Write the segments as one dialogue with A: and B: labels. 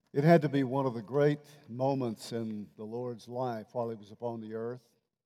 A: It had to be one of the great moments in the Lord's life while he was upon the earth.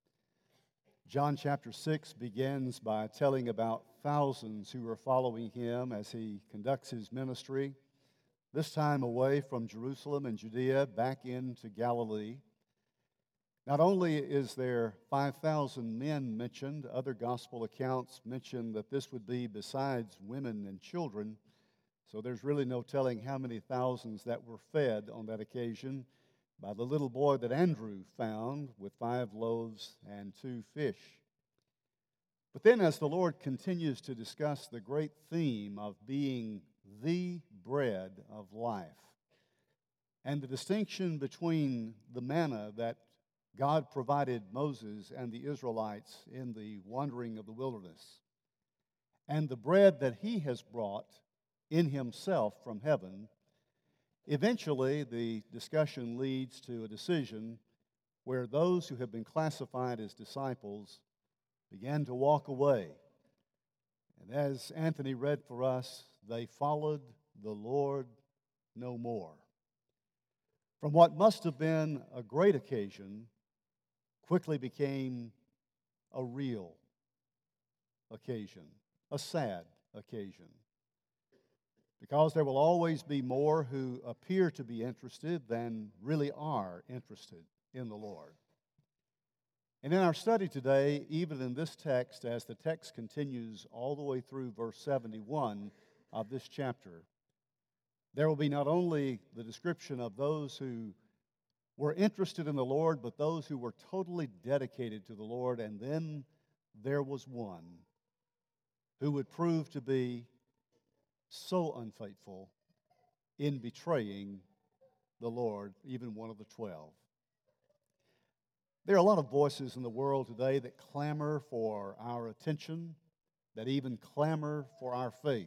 A: John chapter 6 begins by telling about thousands who are following him as he conducts his ministry, this time away from Jerusalem and Judea back into Galilee. Not only is there 5,000 men mentioned, other gospel accounts mention that this would be besides women and children. So there's really no telling how many thousands that were fed on that occasion by the little boy that Andrew found with 5 loaves and 2 fish. But then, as the Lord continues to discuss the great theme of being the bread of life and the distinction between the manna that God provided Moses and the Israelites in the wandering of the wilderness and the bread that he has brought in himself from heaven, eventually the discussion leads to a decision where those who have been classified as disciples began to walk away. And as Anthony read for us, they followed the Lord no more. From what must have been a great occasion, quickly became a real occasion, a sad occasion. Because there will always be more who appear to be interested than really are interested in the Lord. And in our study today, even in this text, as the text continues all the way through verse 71 of this chapter, there will be not only the description of those who were interested in the Lord, but those who were totally dedicated to the Lord. And then there was one who would prove to be so unfaithful in betraying the Lord, even one of the 12. There are a lot of voices in the world today that clamor for our attention, that even clamor for our faith.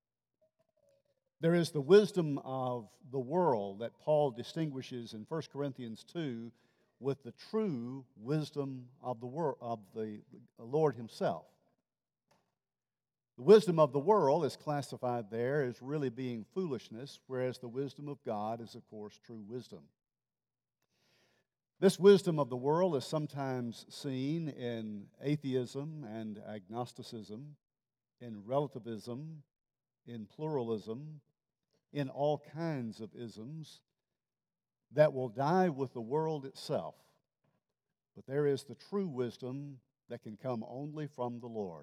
A: There is the wisdom of the world that Paul distinguishes in 1 Corinthians 2 with the true wisdom of the Lord himself. The wisdom of the world is classified there as really being foolishness, whereas the wisdom of God is, of course, true wisdom. This wisdom of the world is sometimes seen in atheism and agnosticism, in relativism, in pluralism, in all kinds of isms that will die with the world itself. But there is the true wisdom that can come only from the Lord.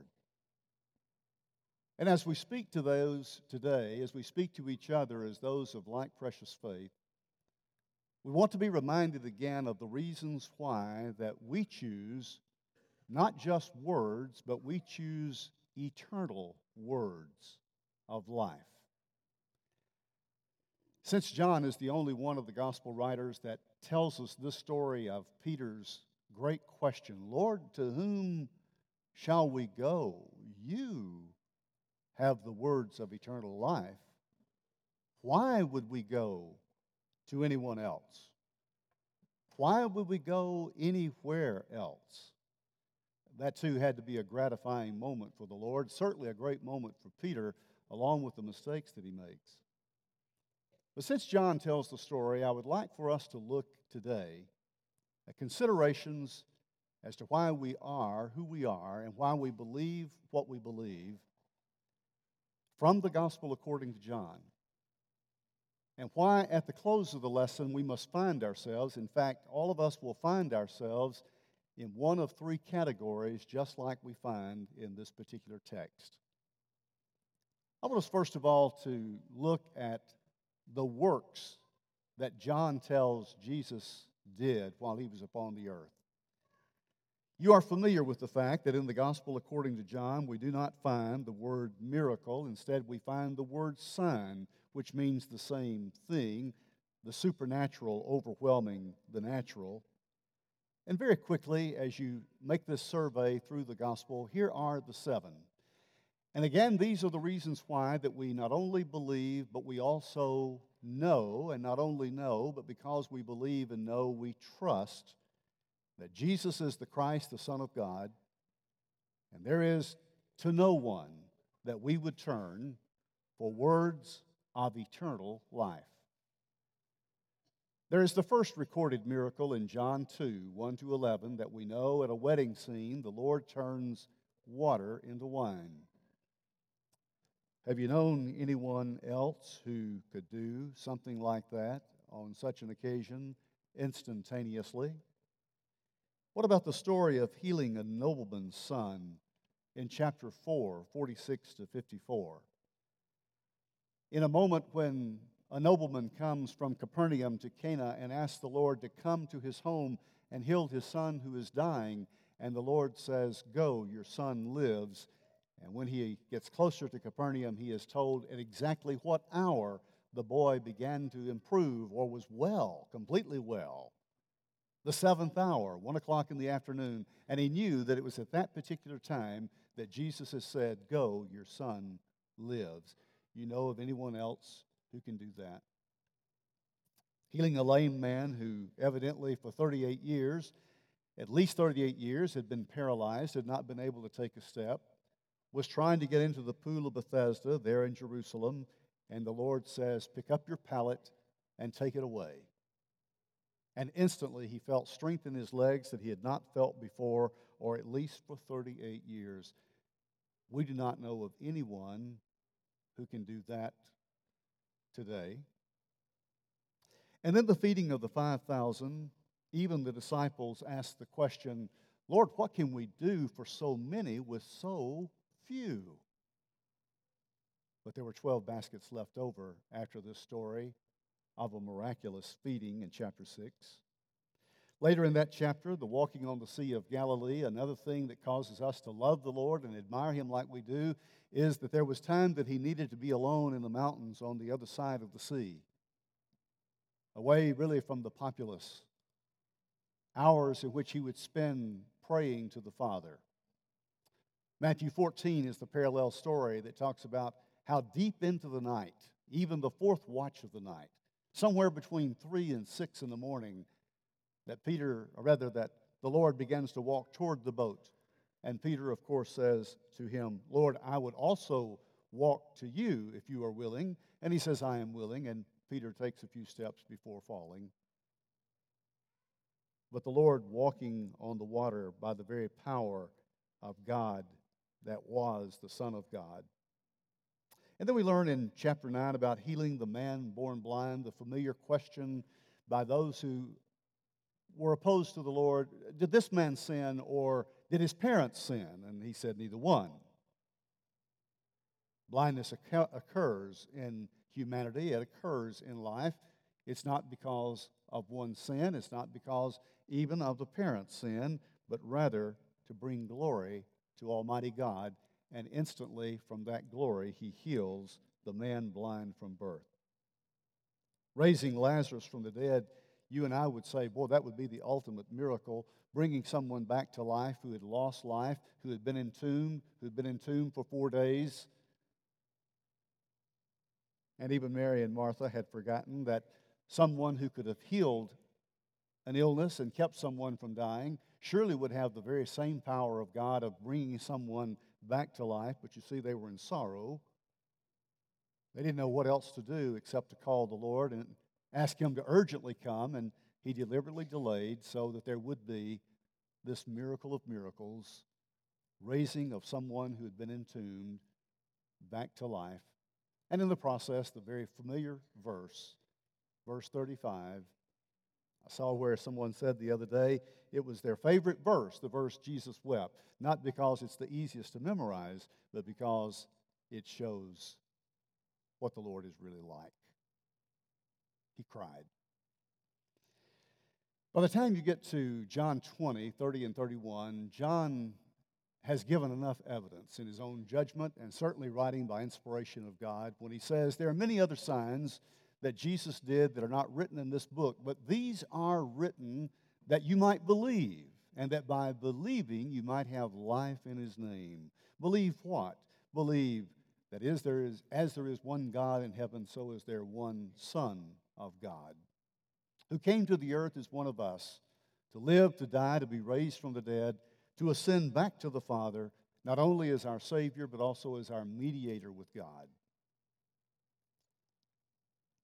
A: And as we speak to those today, as we speak to each other as those of like precious faith, we want to be reminded again of the reasons why that we choose not just words, but we choose eternal words of life. Since John is the only one of the gospel writers that tells us this story of Peter's great question, Lord, to whom shall we go? You have the words of eternal life. Why would we go to anyone else? Why would we go anywhere else? That too had to be a gratifying moment for the Lord, certainly a great moment for Peter, along with the mistakes that he makes. But since John tells the story, I would like for us to look today at considerations as to why we are who we are and why we believe what we believe from the gospel according to John, and why at the close of the lesson we must find ourselves, in fact, all of us will find ourselves in one of three categories, just like we find in this particular text. I want us first of all to look at the works that John tells Jesus did while he was upon the earth. You are familiar with the fact that in the gospel according to John, we do not find the word miracle. Instead, we find the word sign, which means the same thing, the supernatural overwhelming the natural. And very quickly, as you make this survey through the gospel, here are the 7. And again, these are the reasons why that we not only believe, but we also know, and not only know, but because we believe and know, we trust that Jesus is the Christ, the Son of God, and there is to no one that we would turn for words of eternal life. There is the first recorded miracle in John 2, 1 to 11, that we know at a wedding scene, the Lord turns water into wine. Have you known anyone else who could do something like that on such an occasion instantaneously? What about the story of healing a nobleman's son in chapter 4, 46 to 54? In a moment when a nobleman comes from Capernaum to Cana and asks the Lord to come to his home and heal his son who is dying, and the Lord says, "Go, your son lives." And when he gets closer to Capernaum, he is told at exactly what hour the boy began to improve or was well, completely well. The seventh hour, 1 o'clock in the afternoon. And he knew that it was at that particular time that Jesus has said, "Go, your son lives." You know of anyone else who can do that? Healing a lame man who evidently for 38 years, at least 38 years, had been paralyzed, had not been able to take a step, was trying to get into the pool of Bethesda there in Jerusalem, and the Lord says, "Pick up your pallet and take it away." And instantly he felt strength in his legs that he had not felt before, or at least for 38 years. We do not know of anyone who can do that today. And then the feeding of the 5,000, even the disciples asked the question, "Lord, what can we do for so many with so few?" But there were 12 baskets left over after this story of a miraculous feeding in chapter 6. Later in that chapter, the walking on the Sea of Galilee, another thing that causes us to love the Lord and admire Him like we do is that there was time that He needed to be alone in the mountains on the other side of the sea, away really from the populace, hours in which He would spend praying to the Father. Matthew 14 is the parallel story that talks about how deep into the night, even the fourth watch of the night, somewhere between 3 and 6 in the morning, that that the Lord begins to walk toward the boat. And Peter, of course, says to Him, "Lord, I would also walk to you if you are willing." And He says, "I am willing." And Peter takes a few steps before falling. But the Lord walking on the water by the very power of God that was the Son of God. And then we learn in chapter 9 about healing the man born blind, the familiar question by those who were opposed to the Lord, did this man sin or did his parents sin? And he said neither one. Blindness occurs in humanity. It occurs in life. It's not because of one's sin. It's not because even of the parents' sin, but rather to bring glory to Almighty God. And instantly from that glory, He heals the man blind from birth. Raising Lazarus from the dead, you and I would say, boy, that would be the ultimate miracle, bringing someone back to life who had lost life, who had been entombed for 4 days. And even Mary and Martha had forgotten that someone who could have healed an illness and kept someone from dying surely would have the very same power of God of bringing someone back to life. But you see, they were in sorrow. They didn't know what else to do except to call the Lord and ask Him to urgently come, and He deliberately delayed so that there would be this miracle of miracles, raising of someone who had been entombed back to life. And in the process, the very familiar verse 35, I saw where someone said the other day it was their favorite verse, the verse Jesus wept, not because it's the easiest to memorize, but because it shows what the Lord is really like. He cried. By the time you get to John 20, 30 and 31, John has given enough evidence in his own judgment and certainly writing by inspiration of God when he says there are many other signs that Jesus did that are not written in this book, but these are written that you might believe, and that by believing you might have life in His name. Believe what? Believe that as there is one God in heaven, so is there one Son of God, who came to the earth as one of us, to live, to die, to be raised from the dead, to ascend back to the Father, not only as our Savior, but also as our mediator with God.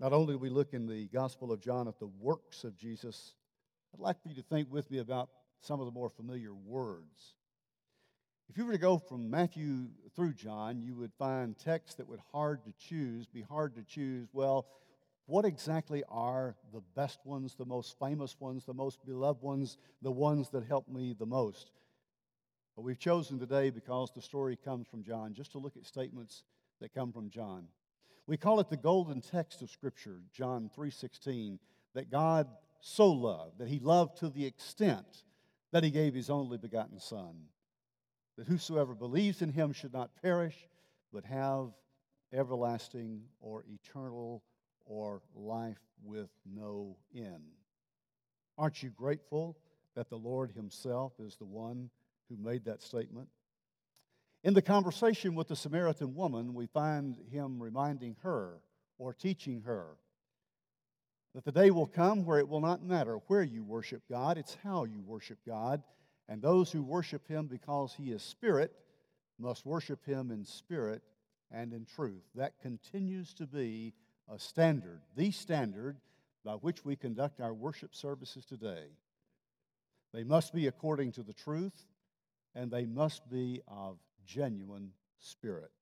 A: Not only do we look in the Gospel of John at the works of Jesus, I'd like for you to think with me about some of the more familiar words. If you were to go from Matthew through John, you would find texts that would be hard to choose. Well, what exactly are the best ones, the most famous ones, the most beloved ones, the ones that help me the most? But we've chosen today, because the story comes from John, just to look at statements that come from John. We call it the golden text of Scripture, John 3:16, that God so loved, that he loved to the extent that he gave his only begotten Son, that whosoever believes in him should not perish, but have everlasting or eternal or life with no end. Aren't you grateful that the Lord himself is the one who made that statement? In the conversation with the Samaritan woman, we find him reminding her or teaching her that the day will come where it will not matter where you worship God, it's how you worship God. And those who worship him because he is Spirit must worship him in spirit and in truth. That continues to be a standard, the standard by which we conduct our worship services today. They must be according to the truth, and they must be of genuine spirit.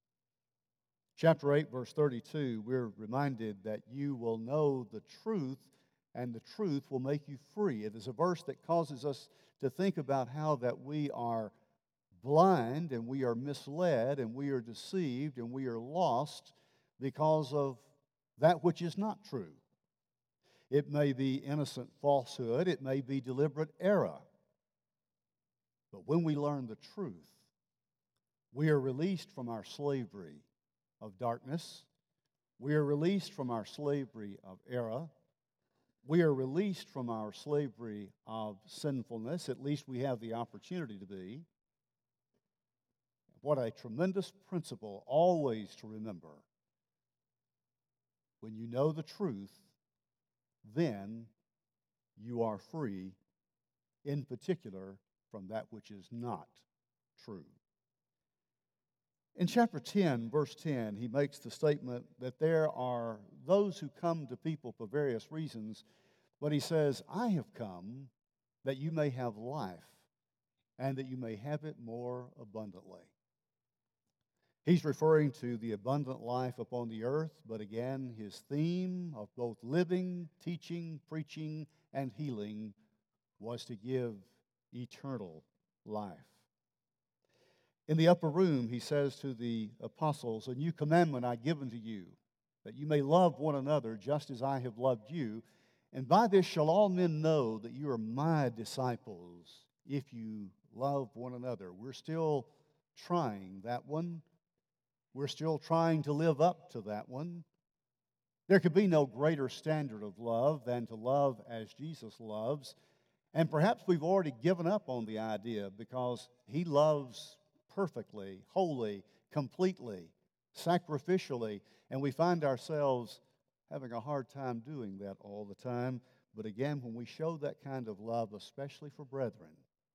A: Chapter 8, verse 32, we're reminded that you will know the truth, and the truth will make you free. It is a verse that causes us to think about how that we are blind and we are misled and we are deceived and we are lost because of that which is not true. It may be innocent falsehood, it may be deliberate error. But when we learn the truth, we are released from our slavery of darkness. We are released from our slavery of error. We are released from our slavery of sinfulness. At least we have the opportunity to be. What a tremendous principle always to remember. When you know the truth, then you are free, in particular, from that which is not true. In chapter 10, verse 10, he makes the statement that there are those who come to people for various reasons, but he says, I have come that you may have life and that you may have it more abundantly. He's referring to the abundant life upon the earth, but again, his theme of both living, teaching, preaching, and healing was to give eternal life. In the upper room, he says to the apostles, a new commandment I give unto you, that you may love one another just as I have loved you. And by this shall all men know that you are my disciples, if you love one another. We're still trying that one. We're still trying to live up to that one. There could be no greater standard of love than to love as Jesus loves. And perhaps we've already given up on the idea because he loves perfectly, wholly, completely, sacrificially, and we find ourselves having a hard time doing that all the time. But again, when we show that kind of love, especially for brethren,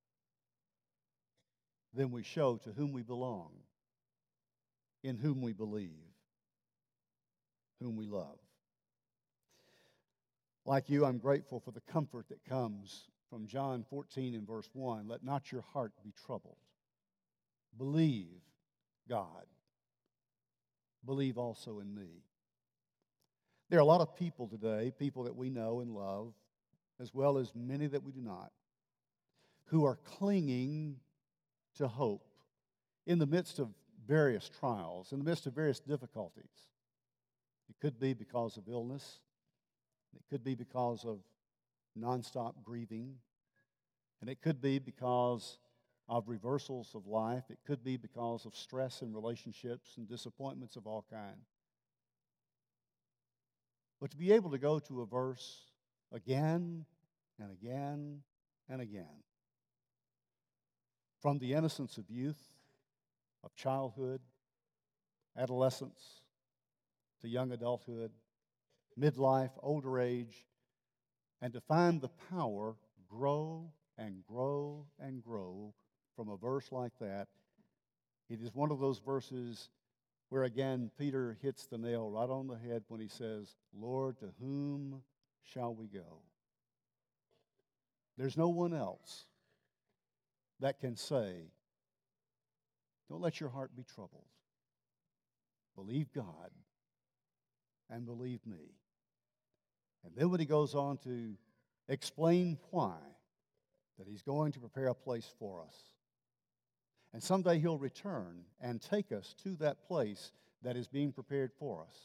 A: then we show to whom we belong, in whom we believe, whom we love. Like you, I'm grateful for the comfort that comes from John 14 and verse 1. Let not your heart be troubled. Believe God. Believe also in me. There are a lot of people today, people that we know and love, as well as many that we do not, who are clinging to hope in the midst of various trials, in the midst of various difficulties. It could be because of illness. It could be because of nonstop grieving. And it could be because of reversals of life. It could be because of stress in relationships and disappointments of all kinds. But to be able to go to a verse again and again and again, from the innocence of youth, of childhood, adolescence, to young adulthood, midlife, older age, and to find the power grow and grow and grow from a verse like that. It is one of those verses where again Peter hits the nail right on the head when he says, Lord, to whom shall we go? There's no one else that can say, don't let your heart be troubled. Believe God and believe me. And then when he goes on to explain why, that he's going to prepare a place for us. And someday he'll return and take us to that place that is being prepared for us.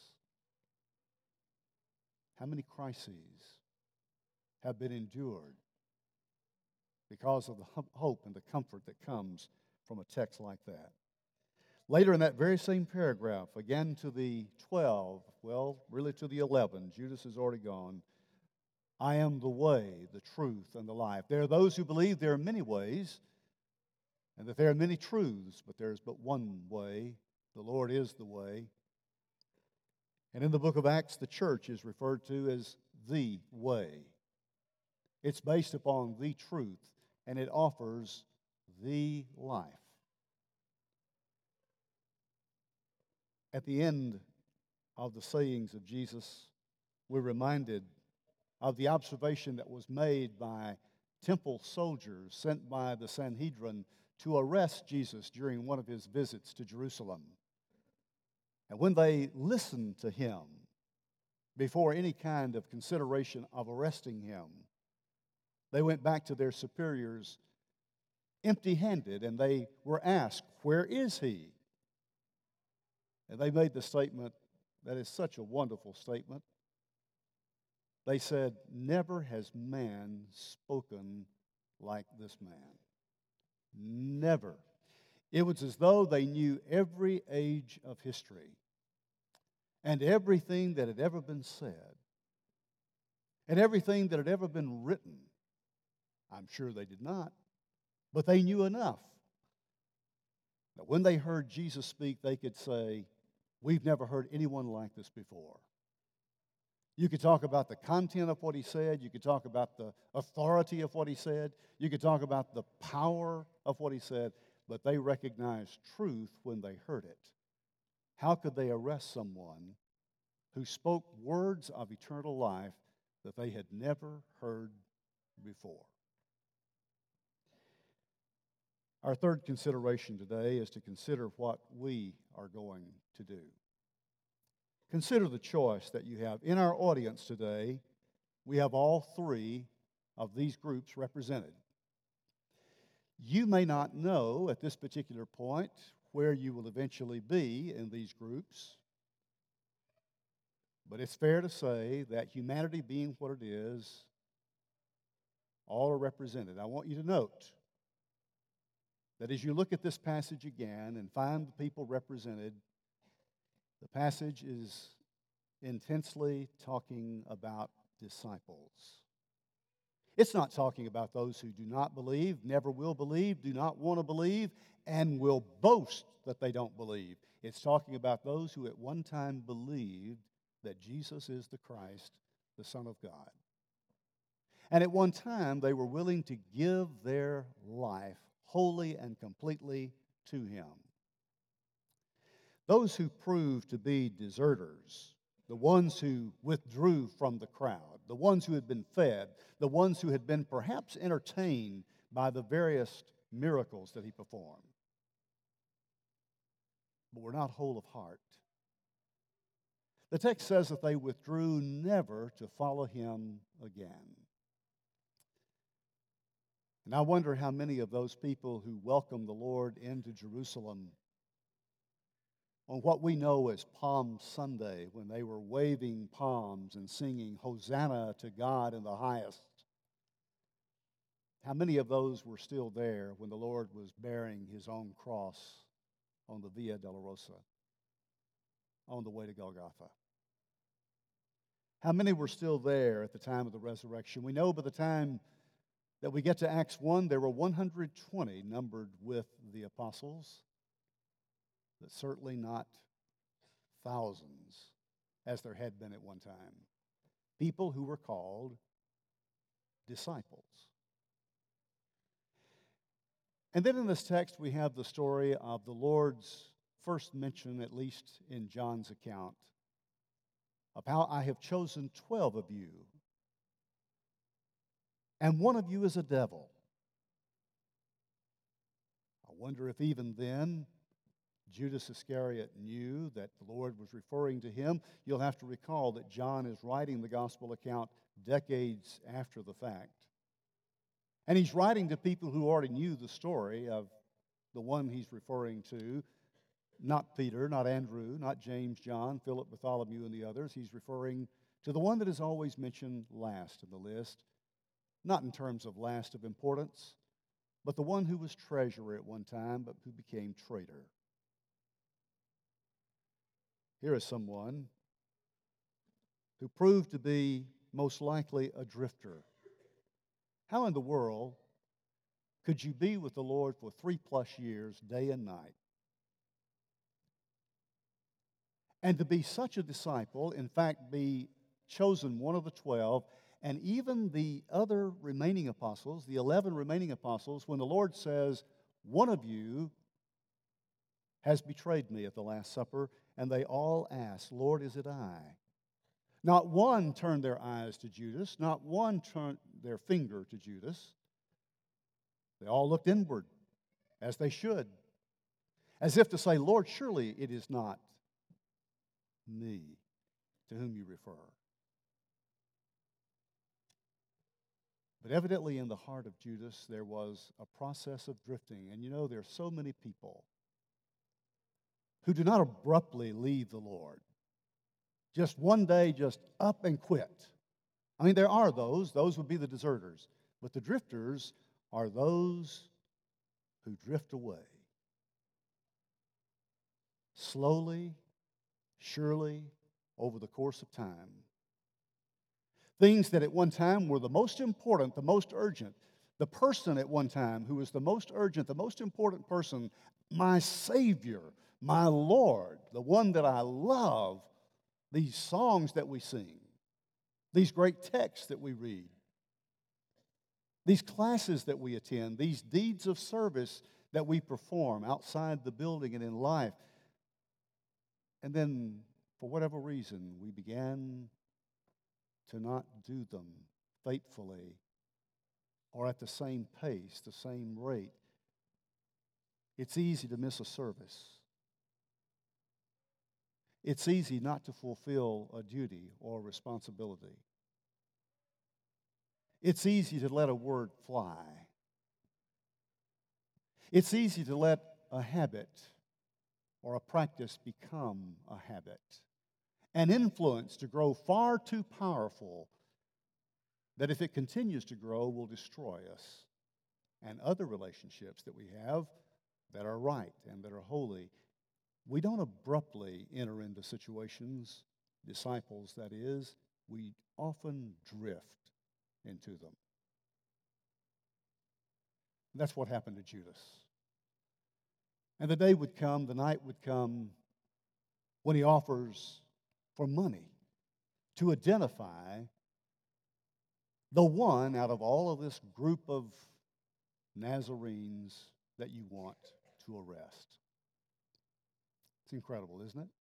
A: How many crises have been endured because of the hope and the comfort that comes from a text like that? Later in that very same paragraph, again to the 12, well, really to the 11, Judas is already gone. I am the way, the truth, and the life. There are those who believe there are many ways and that there are many truths, but there is but one way. The Lord is the way. And in the book of Acts, the church is referred to as the way. It's based upon the truth, and it offers the life. At the end of the sayings of Jesus, we're reminded of the observation that was made by temple soldiers sent by the Sanhedrin to arrest Jesus during one of his visits to Jerusalem. And when they listened to him before any kind of consideration of arresting him, they went back to their superiors empty-handed, and they were asked, "Where is he?" And they made the statement that is such a wonderful statement. They said, "Never has man spoken like this man." Never. It was as though they knew every age of history and everything that had ever been said and everything that had ever been written. I'm sure they did not, but they knew enough that when they heard Jesus speak, they could say, "We've never heard anyone like this before." You could talk about the content of what he said. You could talk about the authority of what he said. You could talk about the power of what he said. But they recognized truth when they heard it. How could they arrest someone who spoke words of eternal life that they had never heard before? Our third consideration today is to consider what we are going to do. Consider the choice that you have. In our audience today, we have all three of these groups represented. You may not know at this particular point where you will eventually be in these groups, but it's fair to say that humanity being what it is, all are represented. I want you to note that as you look at this passage again and find the people represented, the passage is intensely talking about disciples. It's not talking about those who do not believe, never will believe, do not want to believe, and will boast that they don't believe. It's talking about those who at one time believed that Jesus is the Christ, the Son of God. And at one time, they were willing to give their life wholly and completely to him. Those who proved to be deserters, the ones who withdrew from the crowd, the ones who had been fed, the ones who had been perhaps entertained by the various miracles that he performed, but were not whole of heart. The text says that they withdrew never to follow him again. And I wonder how many of those people who welcomed the Lord into Jerusalem on what we know as Palm Sunday, when they were waving palms and singing Hosanna to God in the highest, how many of those were still there when the Lord was bearing his own cross on the Via Dolorosa, on the way to Golgotha? How many were still there at the time of the resurrection? We know by the time that we get to Acts 1, there were 120 numbered with the apostles, but certainly not thousands as there had been at one time. People who were called disciples. And then in this text we have the story of the Lord's first mention, at least in John's account, of how I have chosen 12 of you, and one of you is a devil. I wonder if even then Judas Iscariot knew that the Lord was referring to him. You'll have to recall that John is writing the gospel account decades after the fact. And he's writing to people who already knew the story of the one he's referring to. Not Peter, not Andrew, not James, John, Philip, Bartholomew, and the others. He's referring to the one that is always mentioned last in the list, not in terms of last of importance, but the one who was treasurer at one time, but who became traitor. Here is someone who proved to be most likely a drifter. How in the world could you be with the Lord for 3+ years, day and night? And to be such a disciple, in fact, be chosen one of the 12, and even the other remaining apostles, the 11 remaining apostles, when the Lord says, one of you has betrayed me at the Last Supper, and they all ask, Lord, is it I? Not one turned their eyes to Judas, not one turned their finger to Judas. They all looked inward, as they should, as if to say, Lord, surely it is not me to whom you refer. But evidently in the heart of Judas there was a process of drifting. And you know, there are so many people who do not abruptly leave the Lord. Just one day, just up and quit. I mean, there are those would be the deserters. But the drifters are those who drift away. Slowly, surely, over the course of time. Things that at one time were the most important, the most urgent. The person at one time who was the most urgent, the most important person, my Savior, my Lord, the one that I love, these songs that we sing, these great texts that we read, these classes that we attend, these deeds of service that we perform outside the building and in life. And then, for whatever reason, we began to not do them faithfully or at the same pace, the same rate. It's easy to miss a service. It's easy not to fulfill a duty or a responsibility. It's easy to let a word fly. It's easy to let a habit or a practice become a habit. An influence to grow far too powerful that if it continues to grow will destroy us and other relationships that we have that are right and that are holy. We don't abruptly enter into situations, disciples that is, we often drift into them. That's what happened to Judas. And the day would come, the night would come when he offers for money to identify the one out of all of this group of Nazarenes that you want to arrest. It's incredible, isn't it?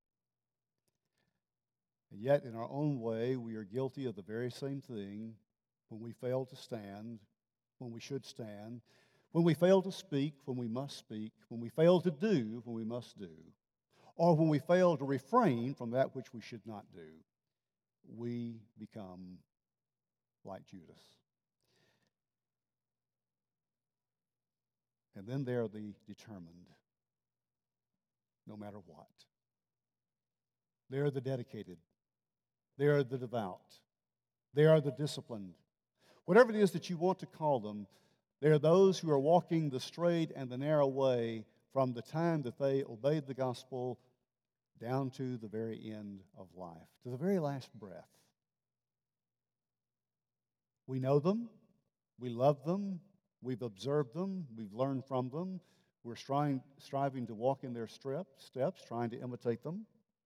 A: And yet, in our own way, we are guilty of the very same thing when we fail to stand, when we should stand, when we fail to speak, when we must speak, when we fail to do, when we must do, or when we fail to refrain from that which we should not do. We become like Judas. And then there are the determined, no matter what. They are the dedicated. They are the devout. They are the disciplined. Whatever it is that you want to call them, they are those who are walking the straight and the narrow way from the time that they obeyed the gospel down to the very end of life, to the very last breath. We know them. We love them. We've observed them. We've learned from them. We're striving to walk in their steps, trying to imitate them.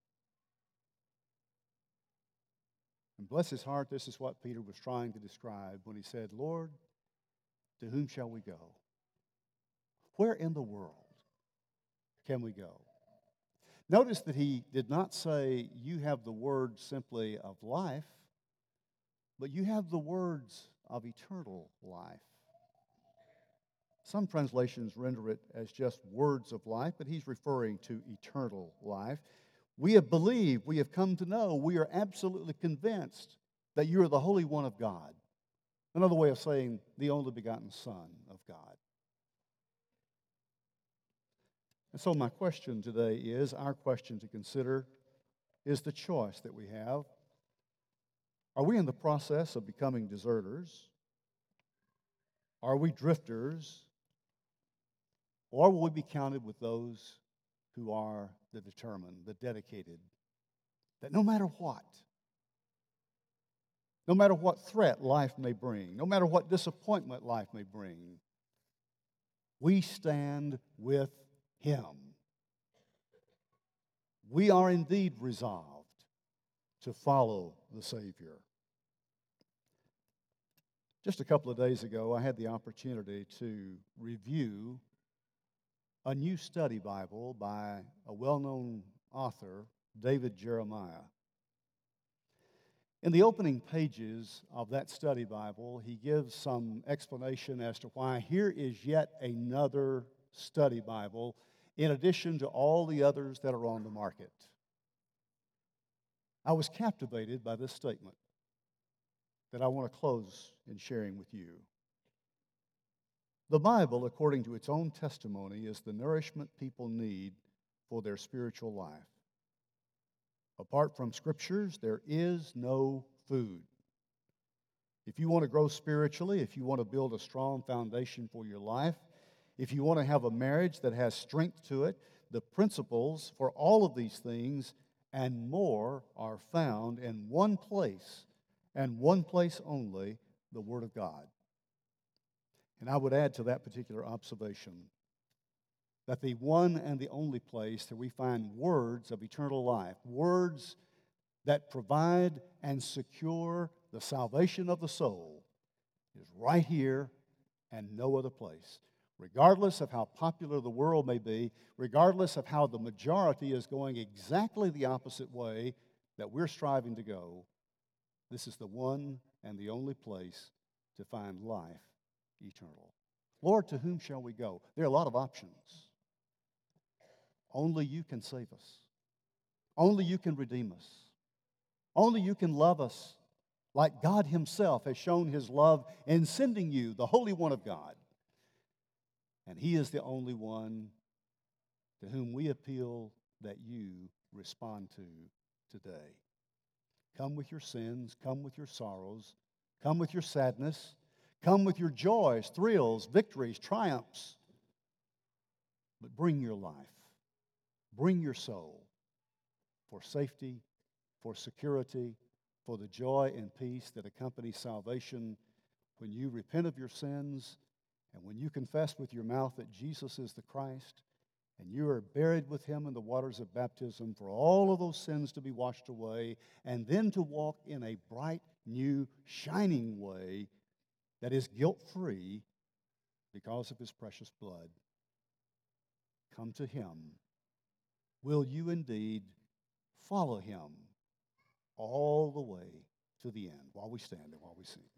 A: And bless his heart, this is what Peter was trying to describe when he said, Lord, to whom shall we go? Where in the world can we go? Notice that he did not say, you have the word simply of life, but you have the words of eternal life. Some translations render it as just words of life, but he's referring to eternal life. We have believed, we have come to know, we are absolutely convinced that you are the Holy One of God. Another way of saying the only begotten Son of God. And so my question today is, our question to consider is the choice that we have. Are we in the process of becoming deserters? Are we drifters? Or will we be counted with those who are the determined, the dedicated, that no matter what threat life may bring, no matter what disappointment life may bring, we stand with Him. We are indeed resolved to follow the Savior. Just a couple of days ago, I had the opportunity to review a new study Bible by a well-known author, David Jeremiah. In the opening pages of that study Bible, he gives some explanation as to why here is yet another study Bible in addition to all the others that are on the market. I was captivated by this statement that I want to close in sharing with you. The Bible, according to its own testimony, is the nourishment people need for their spiritual life. Apart from Scriptures, there is no food. If you want to grow spiritually, if you want to build a strong foundation for your life, if you want to have a marriage that has strength to it, the principles for all of these things and more are found in one place, and one place only, the Word of God. And I would add to that particular observation that the one and the only place that we find words of eternal life, words that provide and secure the salvation of the soul, is right here and no other place. Regardless of how popular the world may be, regardless of how the majority is going exactly the opposite way that we're striving to go, this is the one and the only place to find life eternal. Lord, to whom shall we go? There are a lot of options. Only you can save us. Only you can redeem us. Only you can love us like God Himself has shown His love in sending you, the Holy One of God. And He is the only one to whom we appeal that you respond to today. Come with your sins, come with your sorrows, come with your sadness, come with your joys, thrills, victories, triumphs. But bring your life, bring your soul for safety, for security, for the joy and peace that accompany salvation when you repent of your sins and when you confess with your mouth that Jesus is the Christ and you are buried with Him in the waters of baptism for all of those sins to be washed away, and then to walk in a bright, new, shining way that is guilt-free because of His precious blood. Come to Him. Will you indeed follow Him all the way to the end while we stand and while we sing?